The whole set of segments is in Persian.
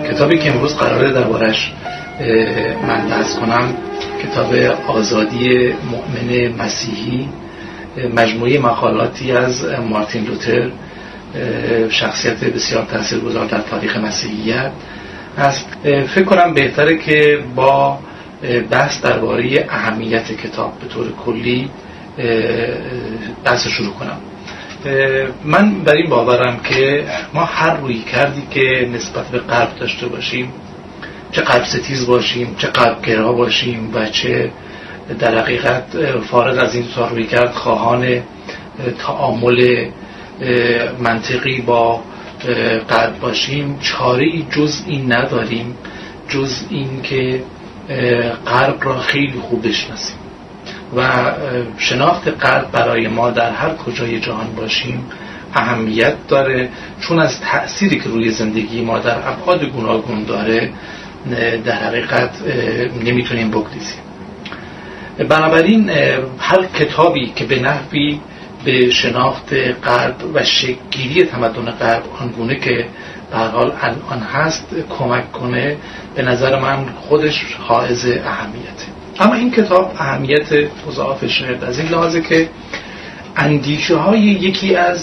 کتابی که امروز قراره دربارش من بحث کنم کتاب آزادی مؤمن مسیحی، مجموعه مقالاتی از مارتین لوتر، شخصیت بسیار تاثیرگذار در تاریخ مسیحیت است. فکر کنم بهتره که با بحث درباره اهمیت کتاب به طور کلی بحث شروع کنم. من بر این باورم که ما هر روی کردی که نسبت به غرب داشته باشیم، چه غرب ستیز باشیم، چه غرب گرا باشیم و چه در حقیقت فارغ از این تا روی کرد خواهان تعامل منطقی با غرب باشیم، چاره‌ای جز این نداریم جز این که غرب را خیلی خوب بشناسیم و شناخت غرب برای ما در هر کجای جهان باشیم اهمیت داره، چون از تأثیری که روی زندگی ما در ابعاد گوناگون داره در حقیقت نمیتونیم بگریزیم. بنابراین هر کتابی که به نحوی به شناخت غرب و شکل‌گیری تمدن غرب آنگونه که به هر حال الان هست کمک کنه، به نظر من خودش حائز اهمیته. اما این کتاب اهمیت مضاعفش از این لحاظه که اندیشه های یکی از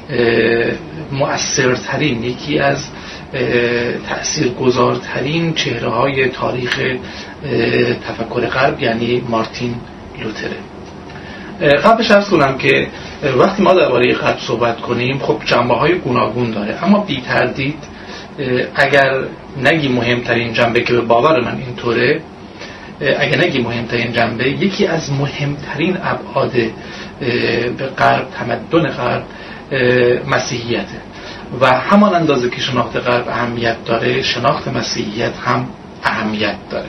مؤثرترین، یکی از تأثیرگذارترین چهره های تاریخ تفکر غرب یعنی مارتین لوتره. قبلش عرض کنم که وقتی ما درباره غرب صحبت کنیم خب جنبه های گوناگون داره، اما بی تردید اگر نگی مهمترین جنبه که به باور من اینطوره، اگر نگی مهمترین جنبه، یکی از مهمترین ابعاد به غرب، تمدن غرب، مسیحیته و همان اندازه که شناخت غرب اهمیت داره، شناخت مسیحیت هم اهمیت داره.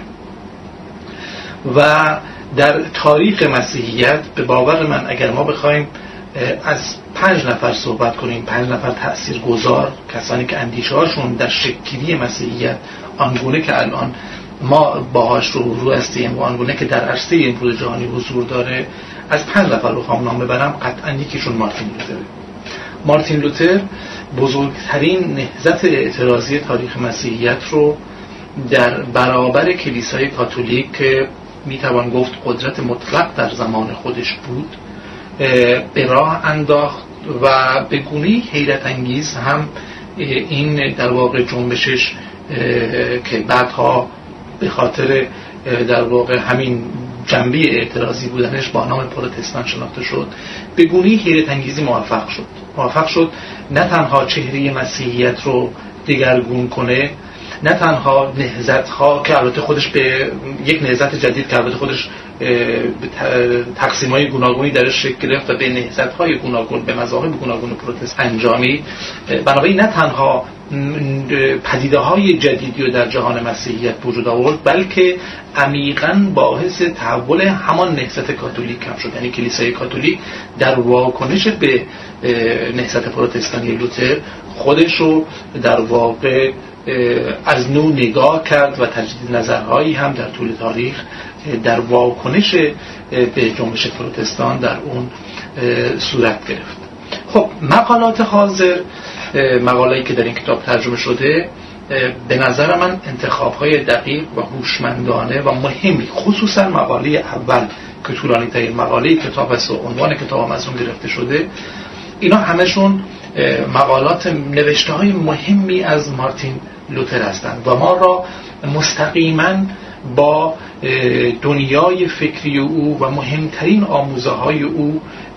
و در تاریخ مسیحیت به باور من اگر ما بخوایم از 5 نفر صحبت کنیم، 5 نفر تأثیرگذار، کسانی که اندیشه هاشون در شکل‌گیری مسیحیت آنگونه که الان ما باهاش رو هستیم و آنگونه که در عرصه امروز جهانی حضور داره، از 5 نفر رو خواهم نام ببرم، قطعا یکیشون مارتین لوتره. مارتین لوتر بزرگترین نهضت اعتراضی تاریخ مسیحیت رو در برابر کلیسای کاتولیک که میتوان گفت قدرت مطلق در زمان خودش بود به راه انداخت و به گونه‌ای حیرت انگیز هم این در واقع جنبشش که بعدها به خاطر در واقع همین جنبه اعتراضی بودنش با نام پروتستان شناخته شد، به گونه‌ای حیرت انگیزی موفق شد نه تنها چهره مسیحیت رو دگرگون کنه، نه تنها نهضت‌ها که البته خودش به یک نهضت جدید که البته خودش تقسیم‌های گوناگونی درش شکل گرفت و به نهضت‌های گوناگون، به مذاهب گوناگون پروتست انجامید، بنابراین نه تنها پدیده‌های جدیدی رو در جهان مسیحیت وجود آورد بلکه عمیقاً باعث تحول همان نهضت کاتولیک هم شد. یعنی کلیسای کاتولیک در واکنش به نهضت پروتستانی لوتر خودش رو در واقع از نو نگاه کرد و تجدید نظرهایی هم در طول تاریخ در واکنش به جنبش پروتستان در اون صورت گرفت. خب مقالات حاضر، مقاله‌ای که در این کتاب ترجمه شده، به نظر من انتخاب‌های دقیق و هوشمندانه و مهمی، خصوصا مقاله اول که طولانی ترین مقاله کتاب است و عنوان کتاب هم از اون گرفته شده، اینا همشون مقالات نوشته‌های مهمی از مارتین لوتر هستند و ما را مستقیما با دنیای فکری او و مهمترین آموزه‌های او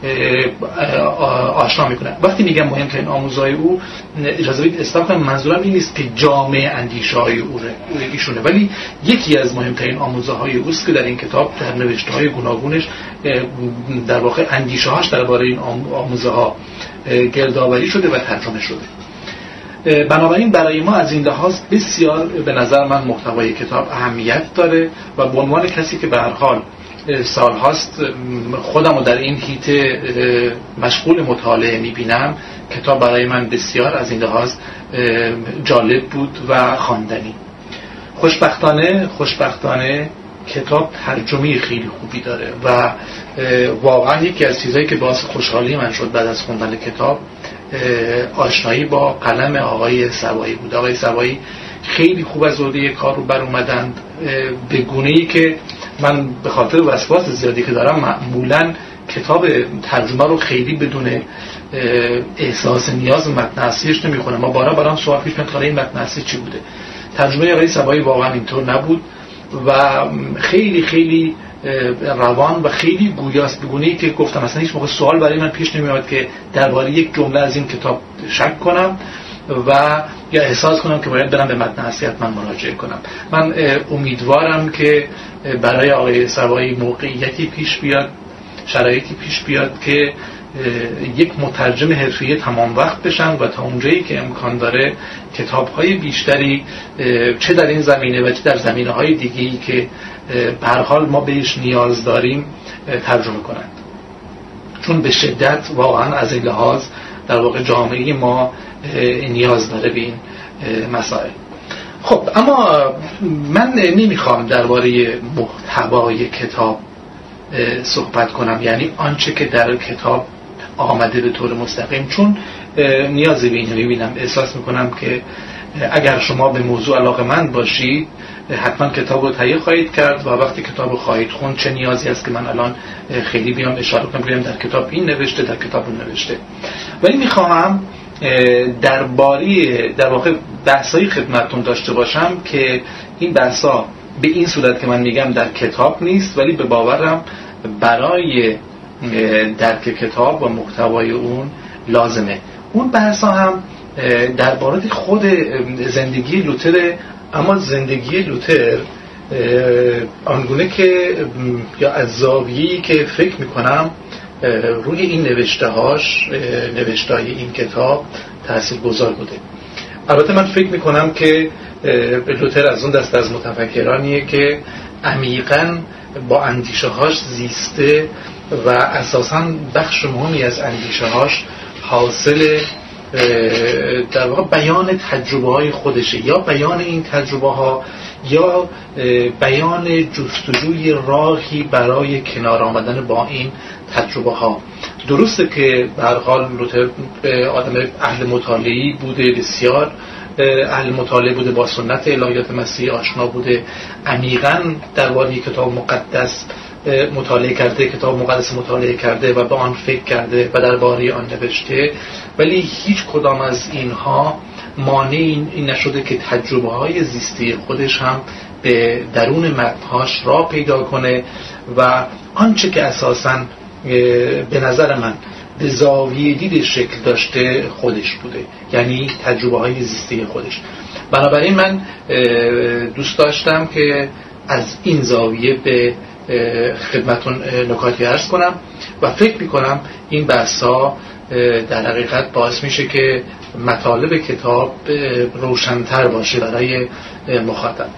آشنا میکنه. وقتی میگم مهمترین آموزه‌های او، اجازه بدید اصلاح کنم، منظورم این نیست که جامع اندیشه‌های او ایشونه، ولی یکی از مهمترین آموزه‌های اوست که در این کتاب در نوشته‌های گوناگونش در واقع اندیشه‌هاش درباره این آموزه‌ها گردآوری شده و ترجمه شده. بنابراین برای ما از این لحاظ بسیار به نظر من محتوای کتاب اهمیت داره و به عنوان کسی که به هر حال سالهاست خودم رو در این حیطه مشغول مطالعه میبینم، کتاب برای من بسیار از این لحاظ جالب بود و خواندنی. خوشبختانه کتاب ترجمه خیلی خوبی داره و واقعا یکی از چیزایی که باعث خوشحالی من شد بعد از خوندن کتاب آشنایی با قلم آقای سبایی بود. آقای سبایی خیلی خوب از عهده کار رو بر اومدند، به گونه‌ای که من به خاطر وسواس زیادی که دارم معمولاً کتاب ترجمه رو خیلی بدون احساس نیاز متن اصلیش نمیخونم. ما برام سوال پیش میاد این متن اصلی چی بوده. ترجمه آقای صبایی واقعا اینطور نبود و خیلی خیلی روان و خیلی گویاست، به گونه‌ای که گفتم اصلا هیچ موقع سوال برای من پیش نمیاد که درباره یک جمله از این کتاب شک کنم و یا احساس کنم که باید برم به متن اصلی حتما مراجعه کنم. من امیدوارم که برای آقای صبایی موقعیتی پیش بیاد، شرایطی پیش بیاد که یک مترجم حرفه‌ای تمام وقت بشن و تا اونجایی که امکان داره کتاب‌های بیشتری چه در این زمینه و چه در زمینه‌های دیگه‌ای که به هر حال ما بهش نیاز داریم ترجمه کنند، چون به شدت واقعا از این لحاظ در واقع جامعه ما نیاز داره به این مسائل. خب اما من نمیخوام درباره محتوای کتاب صحبت کنم، یعنی آنچه که در کتاب آمده به طور مستقیم، چون نیازی به اینو میبینم، احساس میکنم که اگر شما به موضوع علاقه‌مند باشید حتما کتاب رو تهیه خواهید کرد و وقتی کتاب رو خواهید خوند چه نیازی است که من الان خیلی بیام اشاره کنم بگم در کتاب این نوشته، در کتاب اون نوشته. ولی میخوام در واقع بحثایی خدمتتون داشته باشم که این بحثا به این صورت که من میگم در کتاب نیست، ولی به باورم برای درک کتاب و محتوای اون لازمه. اون بحثا هم درباره خود زندگی لوتر، اما زندگی لوتر آنگونه که یا از زاویه‌ای که فکر میکنم روی این نوشته‌های این کتاب تاثیرگذار بوده. البته من فکر میکنم که لوتر از اون دست از متفکرانیه که عمیقاً با اندیشه‌هاش زیسته و اساساً بخش مهمی از اندیشه‌هاش حاصل در واقع بیان تجربه‌های خودشه، یا بیان این تجربه‌ها یا بیان جستجوی راهی برای کنار آمدن با این تجربه‌ها. درسته که به هر حال لوتر آدم اهل مطالعه‌ای بوده، بسیار اهل مطالعه بوده، با سنت الهیات مسیحی آشنا بوده، عمیقاً درباره کتاب مقدس مطالعه کرده، کتاب مقدس مطالعه کرده و به آن فکر کرده و درباره آن نوشته، ولی هیچ کدام از اینها مانع این نشده که تجربه های زیستی خودش هم به درون متن‌هاش راه پیدا کنه و آنچه که اساساً به نظر من به زاویه دید شکل داشته خودش بوده، یعنی تجربه های زیستی خودش. بنابراین من دوست داشتم که از این زاویه به خدمتون نکاتی عرض کنم و فکر میکنم این بحثا در حقیقت باعث میشه که مطالب کتاب روشن‌تر باشه برای مخاطب.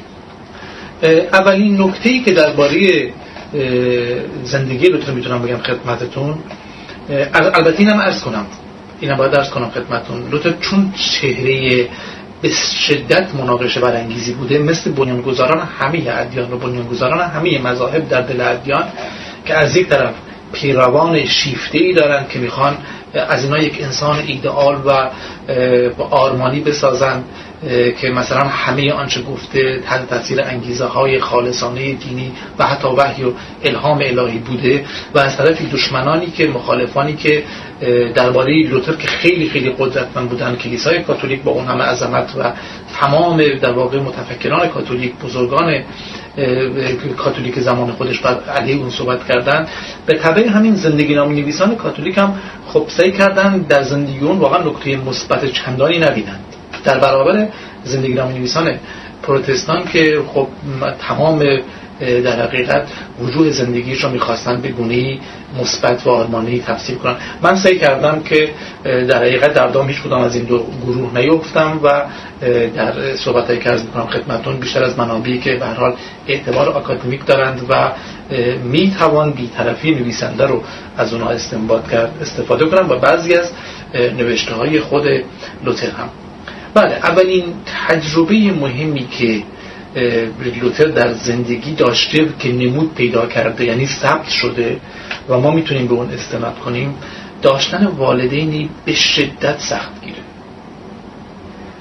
اولین نکته‌ای که درباره زندگی لوتر میتونم بگم خدمتتون، البته اینم باید عرض کنم خدمتتون، لوتر چون چهره به شدت مناقشه برانگیزی بوده، مثل بنیانگذاران همه ادیان و بنیانگذاران همه مذاهب در دل ادیان که از یک طرف پیروان شیفته‌ای دارن که میخوان از اینا یک انسان ایدئال و آرمانی بسازن که مثلا همه آنچه گفته تحت تاثیر انگیزه های خالصانه دینی و حتی وحی و الهام الهی بوده، و از طرفی دشمنانی که مخالفانی که درباره لوتر که خیلی خیلی قدرتمند بودن، کلیسای کاتولیک با اون همه عظمت و تمام در واقع متفکران کاتولیک، بزرگان کاتولیک زمان خودش بر علیه اون صحبت کردن، به تبع همین زندگی نامه نویسان کاتولیک هم خب سعی کردن در زندگی اون واقعا نکته مثبت چندانی نبینند در برابر زندگی نامه نویسان پروتستان که خب تمام در حقیقت وجوه زندگیش رو میخواستن به گونه‌ای مثبت و آرمانی تفسیر کنن. من سعی کردم که در حقیقت در دام هیچ کدام از این دو گروه نیفتم و در صحبتایی که عرض میکنم خدمتتون بیشتر از منابعی که به هر حال اعتبار آکادمیک دارند و میتوان بی‌طرفی نویسنده رو از اونها استفاده کنم و بعضی از نوشته های خود لوتر هم. بله، اولین تجربه مهمی که لوتر در زندگی داشته که نمود پیدا کرده، یعنی ثبت شده و ما میتونیم به اون استناد کنیم، داشتن والدینی به شدت سختگیره.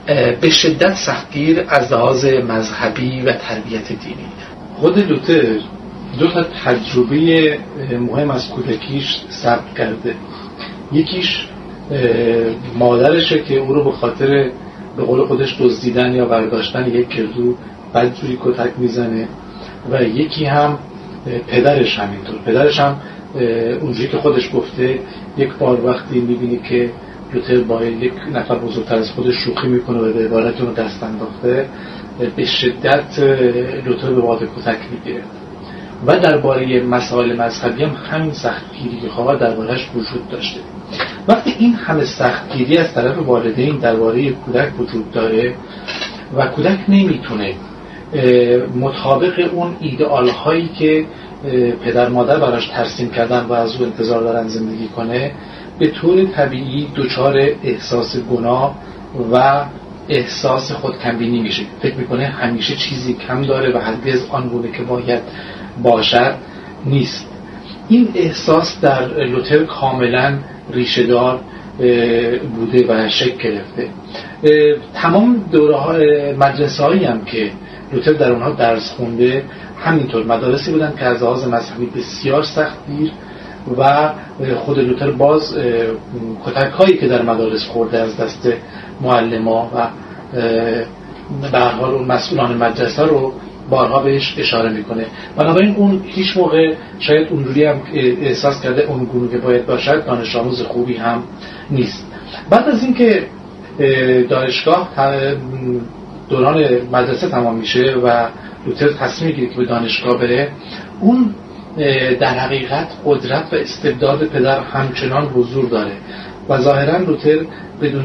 به شدت سختگیر از لحاظ مذهبی و تربیت دینی. خود لوتر دو تا تجربه مهم از کودکیش ثبت کرده. یکیش مادرشه که او رو به خاطر به قول خودش دزدیدن یا برداشتن یک کردو بدجوری کتک میزنه و یکی هم پدرش همینطور. پدرش هم اونجوری که خودش گفته یک بار وقتی میبینی که لوتر با یک نفر بزرگتر از خودش شوخی میکنه و به عبارت اون دست انداخته، به شدت لوتر به واد کتک میگیره. و درباره مسائل مذهبی هم همین سختگیری ها درباره‌اش وجود داشته. وقتی این همه سختگیری از طرف والدین درباره کودک وجود داره و کودک نمیتونه مطابق اون ایدئال هایی که پدر مادر براش ترسیم کردن و از او انتظار دارن زندگی کنه، به طور طبیعی دچار احساس گناه و احساس خودکمبینی میشه. فکر میکنه همیشه چیزی کم داره و هرگز آن گونه که باید باشد نیست. این احساس در لوتر کاملا ریشه دار بوده و شکل گرفته. تمام دوره مدرسه هایی هم که لوتر در اونها درس خونده همینطور مدارسی بودن که از لحاظ مذهبی بسیار سختگیر و خود لوتر باز کتک هایی که در مدارس خورده از دست معلما و به هر حال اون مسئولان مدرسه رو بارها بهش اشاره میکنه. بنابراین اون هیچ موقع شاید اونجوری هم احساس کرده اون گونه که باید باشد دانش آموز خوبی هم نیست. بعد از اینکه دانشگاه دوران مدرسه تمام میشه و لوتر تصمیم میگیره که به دانشگاه بره، اون در حقیقت قدرت و استبداد پدر همچنان حضور داره و ظاهرا لوتر بدون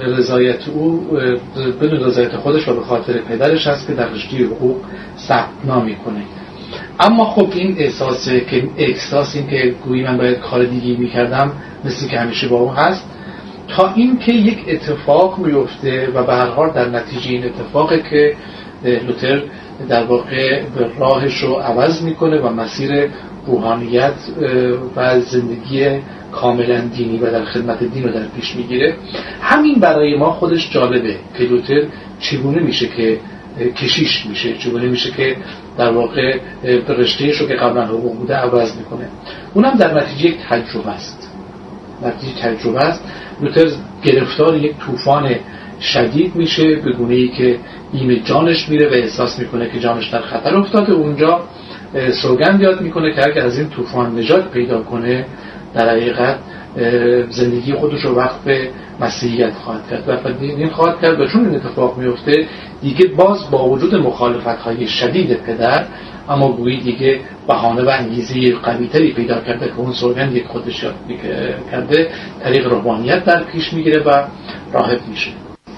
رضایت خودش و به خاطر پدرش هست که در رشته حقوق ثبت نام میکنه. اما خب این احساس این که گویی من باید کار دیگه میکردم مثل که همیشه با اون هست، تا این که یک اتفاق میفته و به هر حال در نتیجه این اتفاقه که لوتر در واقع راهش رو عوض میکنه و مسیر روحانیت و زندگی کاملا دینی و در خدمت دین رو در پیش میگیره. همین برای ما خودش جالبه که لوتر چگونه میشه که کشیش میشه، چگونه میشه که در واقع رشته‌اش رو که قبلا حقوق بوده عوض میکنه. اونم در نتیجه یک تجربه است. لوتر گرفتار یک طوفان شدید میشه به گونه‌ای که بیم جانش میره و احساس میکنه که جانش در خطر افتاده. اونجا سوگند یاد میکنه که اگر از این طوفان نجات پیدا کنه در حقیقت زندگی خودش رو وقف مسیحیت خواهد کرد و دین خواهد کرد. و چون این اتفاق میفته دیگه باز با وجود مخالفت‌های شدید پدر، اما گویی دیگه بهانه و انگیزه قوی‌تری پیدا کرده که اون سوگندی که خودش یاد کرده طریق روحانیت در پیش میگیره و راهب میشه.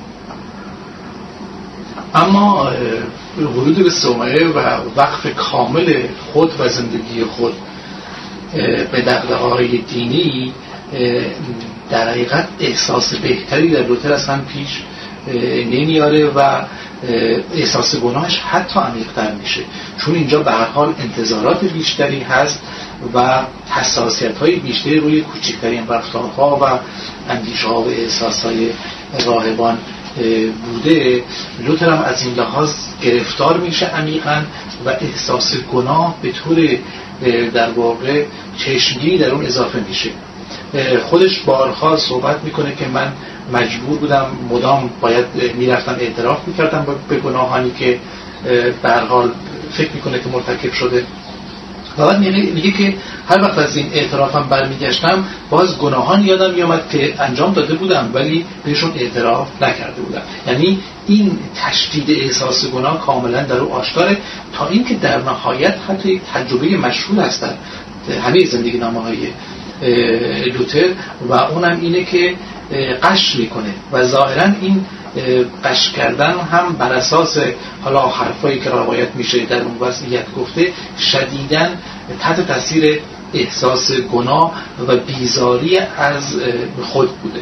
اما ورود به صومعه و وقف کامل خود و زندگی خود به دغدغه‌های دینی در حقیقت احساس بهتری در لوتر اصلا پیش نمیاره و احساس گناهش حتی عمیق‌تر میشه، چون اینجا به هر حال انتظارات بیشتری هست و حساسیت‌های بیشتری روی کوچکترین رفتارها و اندیشه‌ها و احساس‌های راهبان بوده. لوتر هم از این لحاظ گرفتار میشه عمیقاً و احساس گناه به طور در واقع چشمگیری در اون اضافه میشه. خودش بارها صحبت میکنه که من مجبور بودم مدام باید میرفتم اعتراف میکردم به گناهانی که به هر حال فکر میکنه که مرتکب شده و بعد میگه که هر وقت از این اعترافم برمیگشتم باز گناهان یادم میامد که انجام داده بودم ولی بهشون اعتراف نکرده بودم. یعنی این تشدید احساس گناه کاملا در او آشکاره، تا اینکه در نهایت حتی یک تجربه مشهور هست در همه زندگی نامه‌های لوتر و اونم اینه که قش میکنه و ظاهرا این قش کردن هم بر اساس حالا حرفایی که روایت میشه در اون وضعیت گفته شدیداً تحت تاثیر احساس گناه و بیزاری از خود بوده.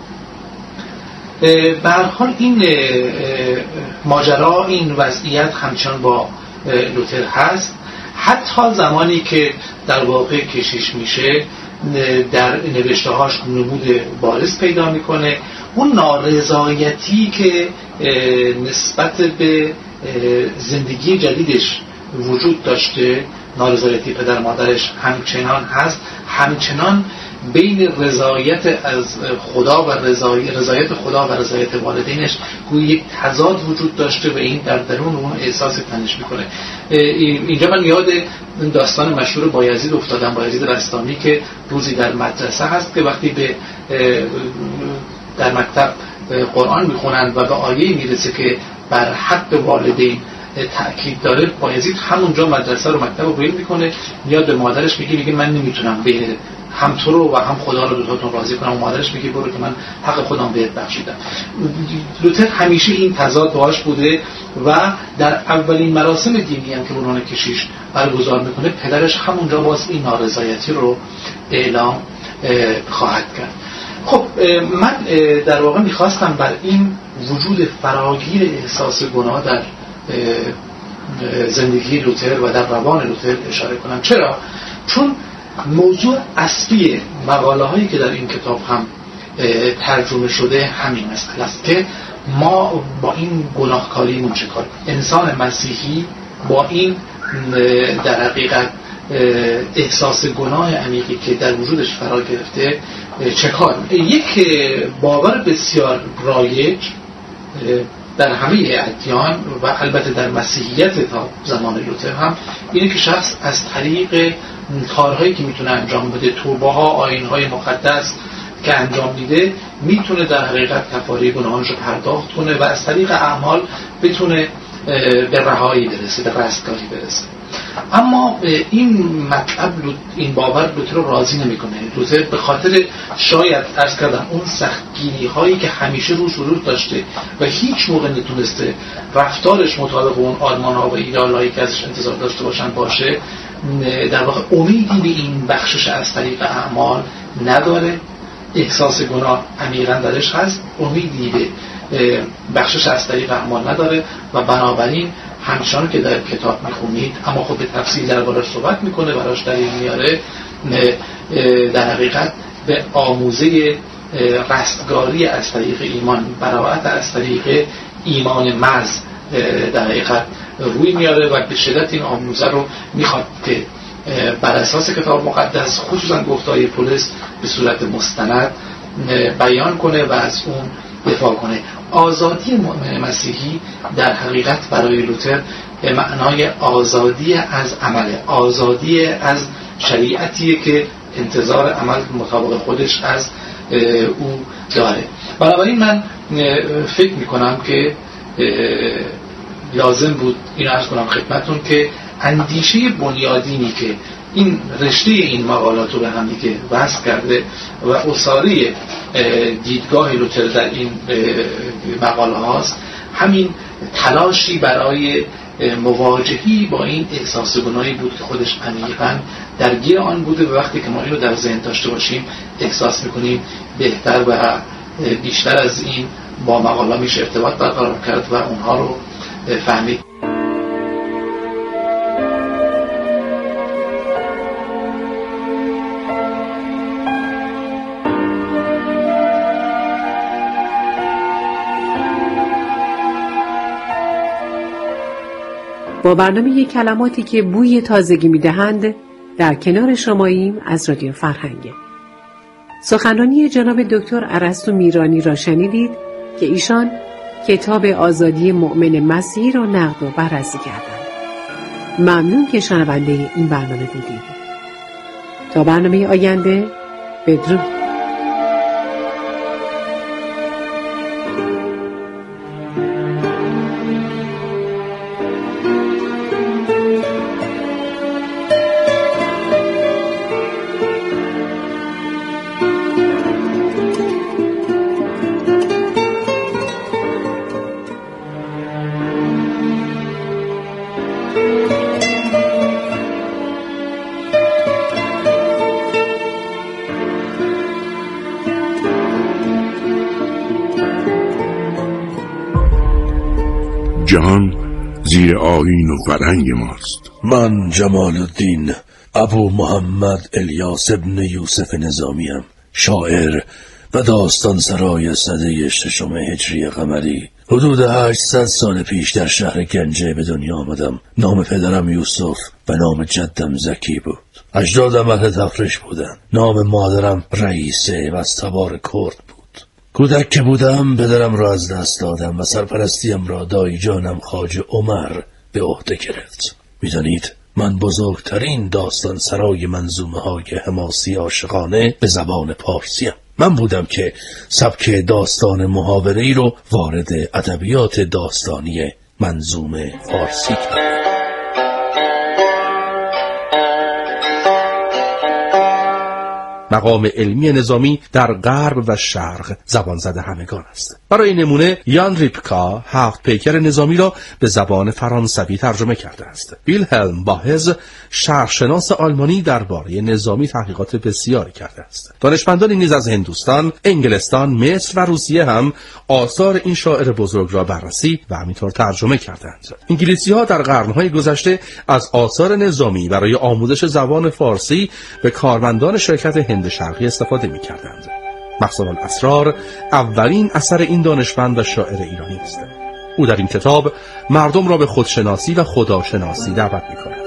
به هر حال این ماجرا، این وضعیت همچنان با لوتر هست. حتی زمانی که در واقع کشیش میشه در نوشته‌هاش نمود بارز پیدا میکنه. اون نارضایتی که نسبت به زندگی جدیدش وجود داشته، نارضایتی پدر مادرش همچنان هست، همچنان بین رضایت از خدا و رضایت خدا و رضایت والدینش گویا یک تضاد وجود داشته و این در درون اون احساس تنش میکنه. اینجا من یاد داستان مشهور بایزید افتادم، بایزید بستامی که روزی در مدرسه هست که وقتی به در مکتب قرآن میخونند و به آیه میرسه که بر حق والدین تأکید داره، بایزید همونجا مدرسه رو مکتب رو ول میکنه، میاد به مادرش میگه من نمیتونم به هم تو رو و هم خدا رو دوتاتون راضی کنم. و مادرش میگه برو که من حق خودم بهت بخشیدم. لوتر همیشه این تضاد باهاش بوده و در اولین مراسم دینی هم که عنوان کشیش برگزار میکنه، پدرش همونجا باز این نارضایتی رو اعلام خواهد کرد. خب من در واقع میخواستم بر این وجود فراگیر احساس گناه در زندگی لوتر و در روان لوتر اشاره کنم. چرا؟ چون موضوع اصلی مقاله هایی که در این کتاب هم ترجمه شده همین مسئله است که ما با این گناهکاریمون چه کار، انسان مسیحی با این در حقیقت احساس گناه عمیقی که در وجودش فرا گرفته چه کار. یک باور بسیار رایج در همه ادیان و البته در مسیحیت تا زمان لوتر هم اینه که شخص از طریق کارهایی که میتونه انجام بده، توبه‌ها، آیین‌های مقدس که انجام میده، میتونه در حقیقت کفاره گناهانش رو پرداخت کنه و از طریق اعمال بتونه به رهایی برسه، به رستگاری برسه. اما این مطلب، این باور لوتر رو راضی نمیکنه. لوتر به خاطر شاید عرض کردم اون سختگیری هایی که همیشه روش وجود داشته و هیچ موقع نتونسته رفتارش مطابق اون آرمان ها و ایدئال هایی که ازش انتظار داشته باشن باشه، در واقع امیدی به این بخشش از طریق اعمال نداره. احساس گناه عمیقاً درش هست، امیدی به بخشش از طریق اعمال نداره و بنابراین همچنان که در کتاب میخونید، اما خود به تفصیل دربارش صحبت میکنه، براش دلیل میاره، در حقیقت به آموزه رستگاری از طریق ایمان، براءت از طریق ایمان محض در حقیقت روی میاره و به شدت این آموزه رو میخواد که بر اساس کتاب مقدس، خصوصا گفتهای پولس، به صورت مستند بیان کنه و از اون دفاع کنه. آزادی مؤمن مسیحی در حقیقت برای لوتر به معنای آزادی از عمل، آزادی از شریعتیه که انتظار عمل مطابق خودش از او داره. بنابراین من فکر میکنم که لازم بود این عرض کنم خدمتون که اندیشه بنیادینی که این رشته این مقالات رو به هم دیگه وصل کرده و اصاره دیدگاه لوتر در این مقاله هاست، همین تلاشی برای مواجهی با این احساس گناهی بود که خودش عمیقاً درگیر آن بوده و وقتی که ما این رو در ذهن داشته باشیم احساس میکنیم بهتر و بیشتر از این با مقاله میشه ارتباط برقرار کرد و اونها رو فهمید. با برنامه کلماتی که بوی تازگی می‌دهند در کنار شماییم از رادیو فرهنگ. سخنرانی جناب دکتر ارسطو میرانی را شنیدید که ایشان کتاب آزادی مؤمن مسیحی را نقد و بررسی کردند. ممنون که شنونده این برنامه بودید. تا برنامه آینده، بدرود. جهان زیر آیین و فرهنگ ماست. من جمال الدین ابو محمد الیاس ابن یوسف نظامیم، شاعر و داستان سرای سده 6 هجری قمری. حدود 800 سال پیش در شهر گنجه به دنیا آمدم. نام پدرم یوسف و نام جدم زکی بود. اجدادم اهل تفریش بودن. نام مادرم رئیسه و از تبار کرد بود. کودک که بودم پدرم را از دست دادم و سرپرستیم را دایی جانم خواجه عمر به عهده گرفت. میدانید من بزرگترین داستان سرای منظومه های حماسی عاشقانه به زبان پارسیم. من بودم که سبک داستان محاوره‌ای رو وارد ادبیات داستانی منظومه فارسی کردم. مقام علمی نظامی در غرب و شرق زبان زده همگان است. برای نمونه یان ریپکا 7 پیکر نظامی را به زبان فرانسوی ترجمه کرده است. ویلهلم باهز شرقشناس آلمانی درباره نظامی تحقیقات بسیاری کرده است. دانشمندانی نیز از هندوستان، انگلستان، مصر و روسیه هم آثار این شاعر بزرگ را بررسی و همینطور ترجمه کردند. انگلیسی‌ها در قرن‌های گذشته از آثار نظامی برای آموزش زبان فارسی به کارمندان شرکت هند شرقی استفاده می‌کردند. مخزن الاسرار اولین اثر این دانشمند و شاعر ایرانی است. او در این کتاب مردم را به خودشناسی و خداشناسی دعوت می‌کند.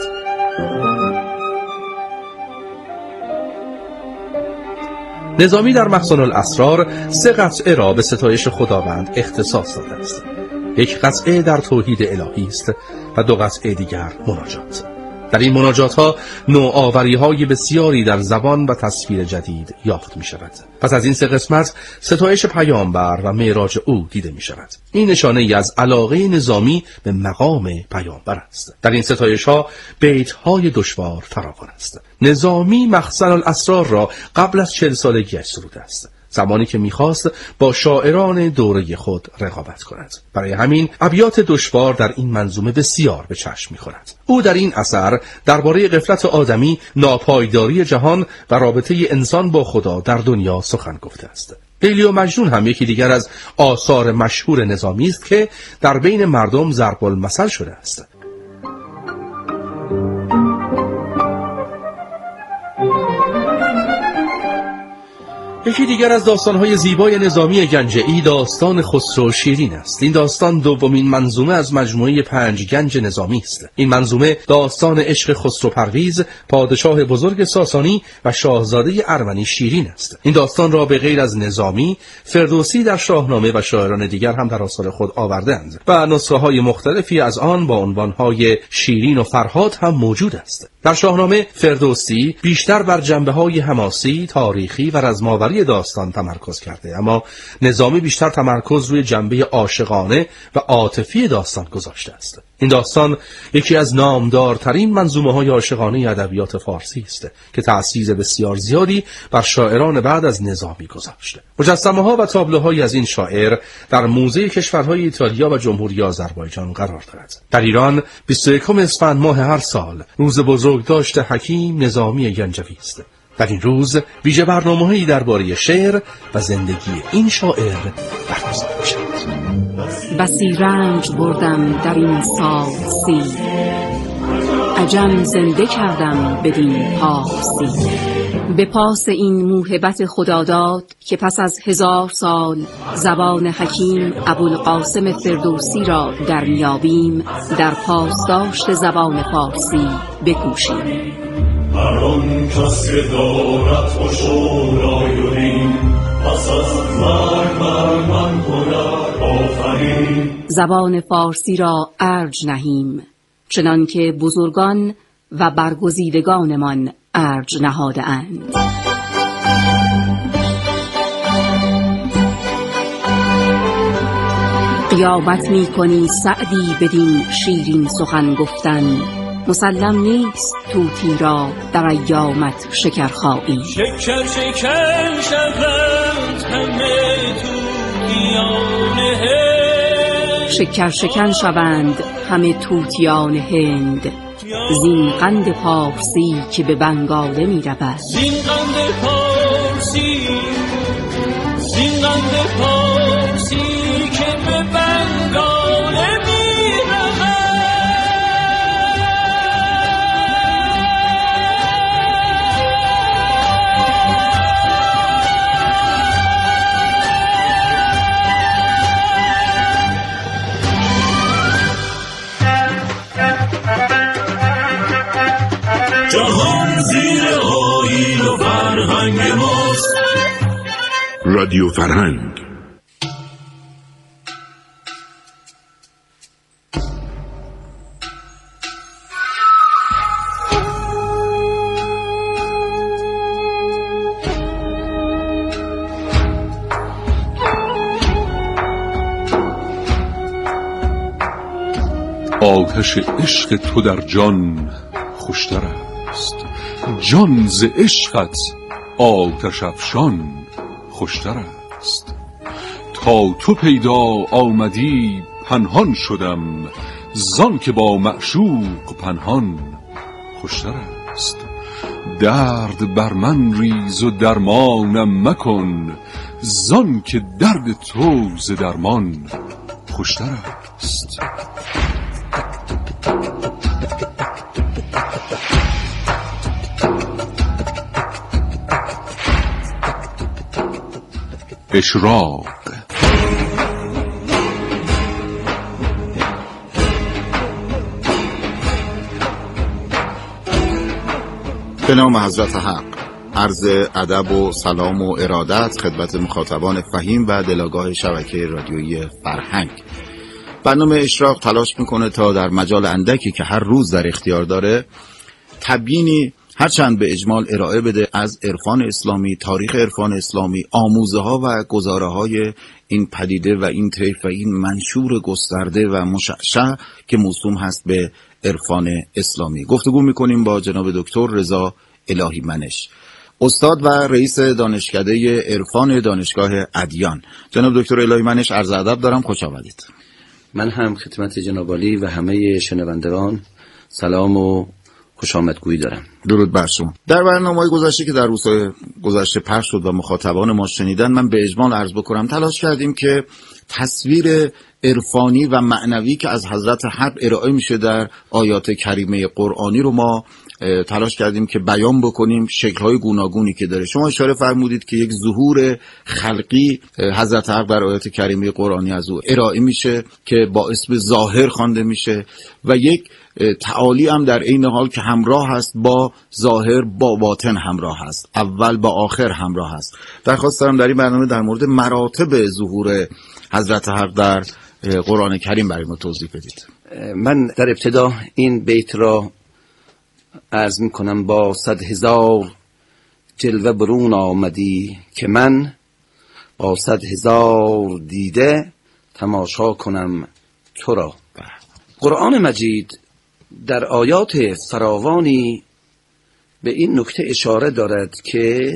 نظامی در مخزن الاسرار 3 قطعه را به ستایش خداوند اختصاص داده است. 1 قطعه در توحید الهی است و 2 قطعه دیگر مناجات. در این مناجات ها نوآوری‌های بسیاری در زبان و تصویر جدید یافت می شود. پس از این 3 قسمت ستایش پیامبر و معراج او دیده می شود. این نشانه ای از علاقه نظامی به مقام پیامبر است. در این ستایش ها بیت های دشوار فراوان است. نظامی مخزن الاسرار را قبل از 40 سالگیش سروده است، زمانی که می‌خواست با شاعران دوره خود رقابت کند. برای همین ابیات دشوار در این منظومه بسیار به چشم می‌خورد. او در این اثر درباره غفلت آدمی، ناپایداری جهان و رابطه انسان با خدا در دنیا سخن گفته است. لیلی و مجنون هم یکی دیگر از آثار مشهور نظامی است که در بین مردم ضرب المثل شده است. یکی دیگر از داستان‌های زیبای نظامی گنجه‌ای داستان خسرو شیرین است. این داستان دومین منظومه از مجموعه 5 گنج نظامی است. این منظومه داستان عشق خسرو پرویز، پادشاه بزرگ ساسانی و شاهزاده ارمنی شیرین است. این داستان را به غیر از نظامی، فردوسی در شاهنامه و شاعران دیگر هم در آثار خود آوردند و نسخه‌های مختلفی از آن با عنوان‌های شیرین و فرهاد هم موجود است. در شاهنامه فردوسی بیشتر بر جنبه‌های حماسی، تاریخی و رزماوری داستان تمرکز کرده، اما نظامی بیشتر تمرکز روی جنبه عاشقانه و عاطفی داستان گذاشته است. این داستان یکی از نامدارترین منظومه‌های عاشقانه ادبیات فارسی است که تأثیر بسیار زیادی بر شاعران بعد از نظامی گذاشته. مجسمه‌ها و تابلوهایی از این شاعر در موزه کشورهای ایتالیا و جمهوری آذربایجان قرار دارد. در ایران 21 اسفند ماه هر سال روز بزرگداشت حکیم نظامی گنجوی است. در این روز ویژه برنامه‌هایی درباره شعر و زندگی این شاعر برگزار می‌شود. بسی رنج بردم در این سال 30، عجم زنده کردم بدین پارسی. به پاس این موهبت خداداد که پس از 1000 سال زبان حکیم ابوالقاسم فردوسی را در میابیم، در پاسداشت زبان فارسی بکوشیم. هر آن کس که دارد خوش و رایونی، پس از مرگ بر من کند آفرین. زبان فارسی را ارج نهیم، چنان که بزرگان و برگزیدگانمان ارج نهاده اند. قیامت می کنی سعدی بدین شیرین سخن گفتن، مسلم نیست طوطی را در ایامت شکرخایی. شکر شکر شوند همه طوطیان هند، شکر شکن شوند همه طوطیان هند، زین قند پارسی که به بنگاله می رود. زین قند پارسی، زین قند پارسی که به بنگاله می رود. رادیو فرهنگ. آتش عشق تو در جان خوشتر است، جان ز عشقت آتش افشان خوشتر است. تا تو پیدا آمدی پنهان شدم، زان که با معشوق پنهان خوشتر است. درد بر من ریز و درمانم مکن، زان که درد تو ز درمان خوشتر است. اشراق. به نام حضرت حق. عرض ادب و سلام و ارادت خدمت مخاطبان فهیم و دلآگاه شبکه رادیویی فرهنگ. برنامه اشراق تلاش میکنه تا در مجال اندکی که هر روز در اختیار داره تبیینی هرچند به اجمال ارائه بده از عرفان اسلامی، تاریخ عرفان اسلامی، آموزه ها و گزاره های این پدیده و این طیف و این منشور گسترده و مشعشع که موسوم هست به عرفان اسلامی. گفتگو میکنیم با جناب دکتر رضا الهی منش، استاد و رئیس دانشکده عرفان دانشگاه ادیان. جناب دکتر الهی منش، عرض ادب دارم، خوش آمدید. من هم خدمت جناب عالی و همه شنوندگان سلام و خوش آمدگویی دارم. درود بر شما. در برنامه‌های گذشته که در روزهای گذشته پخش شد و مخاطبان ما شنیدن، من به اجمال عرض بکنم تلاش کردیم که تصویر عرفانی و معنوی که از حضرت حق ارائه میشه در آیات کریمه قرآنی رو ما تلاش کردیم که بیان بکنیم، شکل‌های گوناگونی که داره. شما اشاره فرمودید که یک ظهور خلقی حضرت حق در آیات کریمه قرآنی از او ارائه میشه که با اسم ظاهر خوانده میشه و یک تعالی هم در عین حال که همراه هست با ظاهر با باطن همراه هست، اول با آخر همراه هست. درخواست دارم در این برنامه در مورد مراتب ظهور حضرت حق در قرآن کریم برای ما توضیح بدید. من در ابتدا این بیت را عرض میکنم: با 100,000 جلوه برون آمدی که من با 100,000 دیده تماشا کنم تو را. قرآن مجید در آیات فراوانی به این نکته اشاره دارد که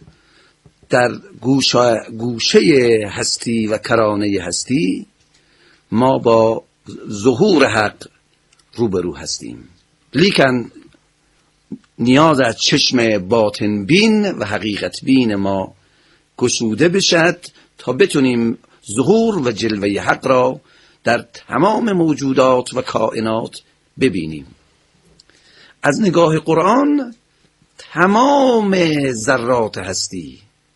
در گوشه هستی و کرانه هستی ما با ظهور حق روبرو هستیم، لیکن نیاز از چشم باطن بین و حقیقت بین ما گشوده بشد تا بتونیم ظهور و جلوه حق را در تمام موجودات و کائنات ببینیم. از نگاه قرآن تمام ذرات هستی،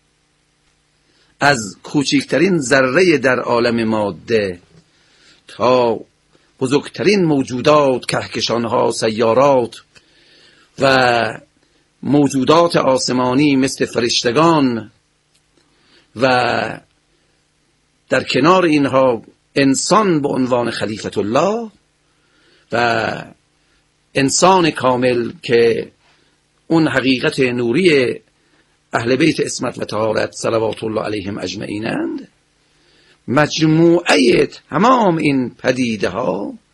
از کوچکترین ذره در عالم ماده تا بزرگترین موجودات، کهکشانها، سیارات و موجودات آسمانی مثل فرشتگان و در کنار اینها انسان به عنوان خلیفت الله و انسان کامل که اون حقیقت نوری اهل بیت عصمت و طهارت صلوات الله علیهم اجمعینند، مجموعه تمام این پدیده ها